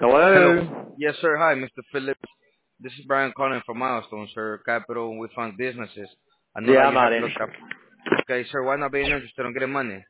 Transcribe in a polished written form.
Hello. Hello. Yes, sir. Hi, Mr. Phillips. This is Brian calling from Milestone, sir. Capital we fund businesses. I know Yeah, that I'm you not have looked interested. up. Okay, sir. Why not being interested in getting money?